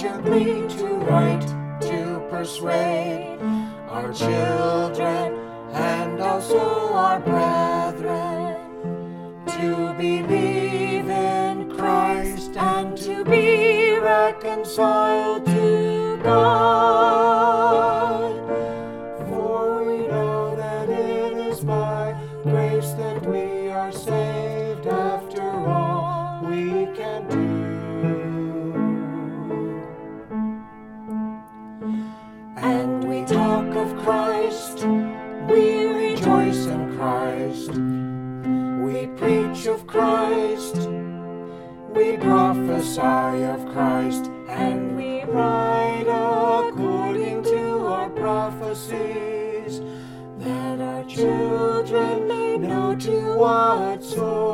to plead, to write, to persuade our children and also our brethren to believe in Christ and to be reconciled to God. For we know that it is by grace that we are saved, after all we can do. And we talk of Christ, we rejoice in Christ, we preach of Christ, we prophesy of Christ, and we write according to our prophecies, that our children may know to what sort